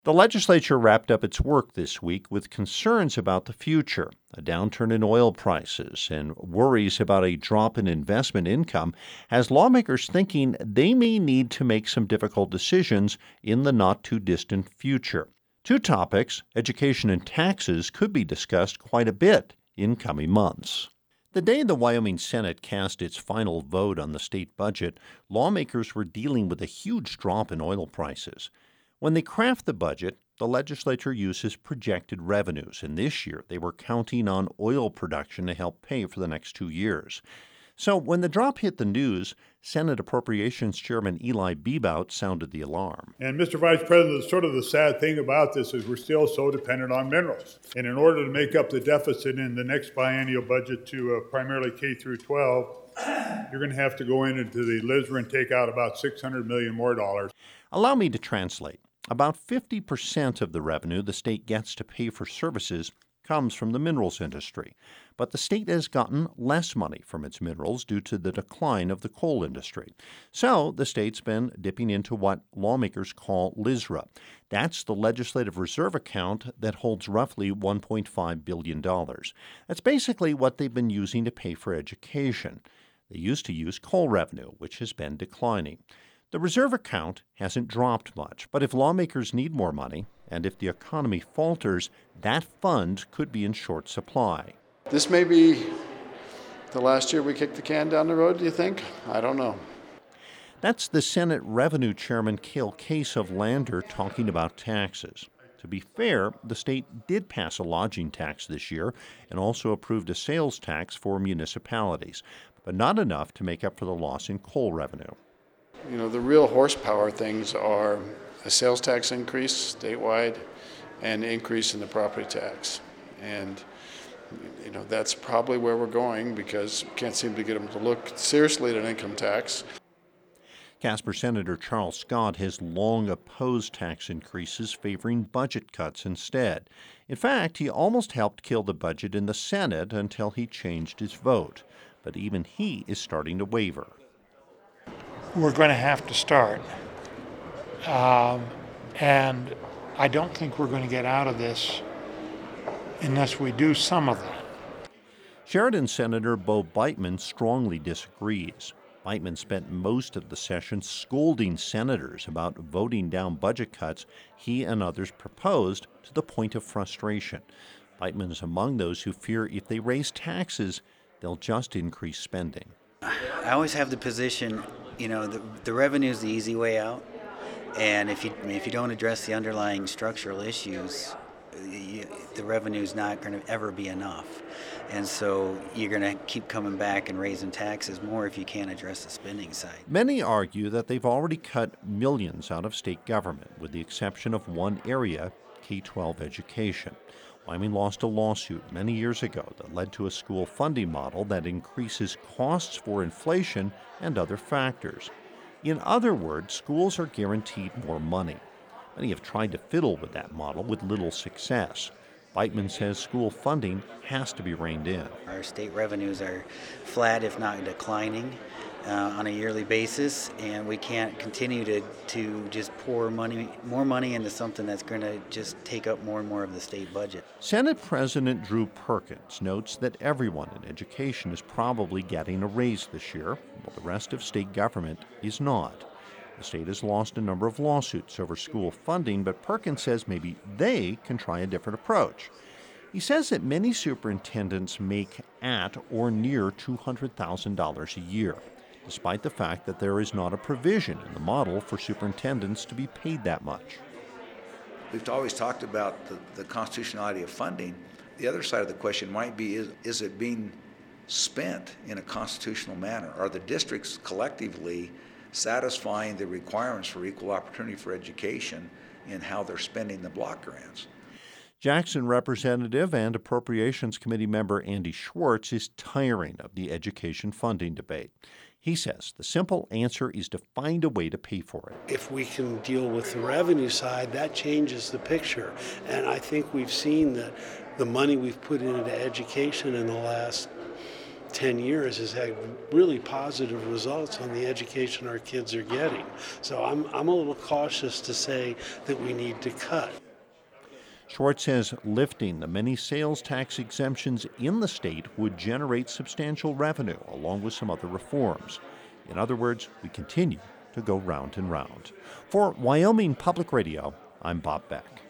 The legislature wrapped up its work this week with concerns about the future. A downturn in oil prices and worries about a drop in investment income has lawmakers thinking they may need to make some difficult decisions in the not-too-distant future. Two topics, education and taxes, could be discussed quite a bit in coming months. The day the Wyoming Senate cast its final vote on the state budget, lawmakers were dealing with a huge drop in oil prices. When they craft the budget, the legislature uses projected revenues, and this year they were counting on oil production to help pay for the next 2 years. So when the drop hit the news, Senate Appropriations Chairman Eli Bebout sounded the alarm. And Mr. Vice President, sort of the sad thing about this is we're still so dependent on minerals. And in order to make up the deficit in the next biennial budget to primarily K through 12, you're going to have to go into the LISRA and take out about $600 million more dollars. Allow me to translate. About 50% of the revenue the state gets to pay for services comes from the minerals industry, but the state has gotten less money from its minerals due to the decline of the coal industry. So the state's been dipping into what lawmakers call LISRA. That's the legislative reserve account that holds roughly $1.5 billion. That's basically what they've been using to pay for education. They used to use coal revenue, which has been declining. The reserve account hasn't dropped much, but if lawmakers need more money, and if the economy falters, that fund could be in short supply. This may be the last year we kick the can down the road, do you think? I don't know. That's the Senate Revenue Chairman Cale Case of Lander talking about taxes. To be fair, the state did pass a lodging tax this year and also approved a sales tax for municipalities, but not enough to make up for the loss in coal revenue. You know, the real horsepower things are a sales tax increase statewide and increase in the property tax. And, you know, that's probably where we're going because we can't seem to get them to look seriously at an income tax. Casper Senator Charles Scott has long opposed tax increases, favoring budget cuts instead. In fact, he almost helped kill the budget in the Senate until he changed his vote. But even he is starting to waver. We're going to have to start. And I don't think we're going to get out of this unless we do some of that. Sheridan Senator Bo Beitman strongly disagrees. Beitman spent most of the session scolding senators about voting down budget cuts he and others proposed to the point of frustration. Beitman is among those who fear if they raise taxes, they'll just increase spending. I always have the position, you know, the revenue is the easy way out, and if you don't address the underlying structural issues, the revenue is not going to ever be enough, and so you're going to keep coming back and raising taxes more if you can't address the spending side. Many argue that they've already cut millions out of state government, with the exception of one area, K-12 education. Wyoming lost a lawsuit many years ago that led to a school funding model that increases costs for inflation and other factors. In other words, schools are guaranteed more money. Many have tried to fiddle with that model with little success. Beitman says school funding has to be reined in. Our state revenues are flat, if not declining, on a yearly basis, and we can't continue to just pour more money into something that's going to just take up more and more of the state budget. Senate President Drew Perkins notes that everyone in education is probably getting a raise this year, while the rest of state government is not. The state has lost a number of lawsuits over school funding, but Perkins says maybe they can try a different approach. He says that many superintendents make at or near $200,000 a year, despite the fact that there is not a provision in the model for superintendents to be paid that much. We've always talked about the constitutionality of funding. The other side of the question might be, is it being spent in a constitutional manner? Are the districts collectively satisfying the requirements for equal opportunity for education in how they're spending the block grants? Jackson Representative and Appropriations Committee member Andy Schwartz is tiring of the education funding debate. He says the simple answer is to find a way to pay for it. If we can deal with the revenue side, that changes the picture. And I think we've seen that the money we've put into education in the last 10 years has had really positive results on the education our kids are getting. So I'm a little cautious to say that we need to cut. Schwartz says lifting the many sales tax exemptions in the state would generate substantial revenue, along with some other reforms. In other words, we continue to go round and round. For Wyoming Public Radio, I'm Bob Beck.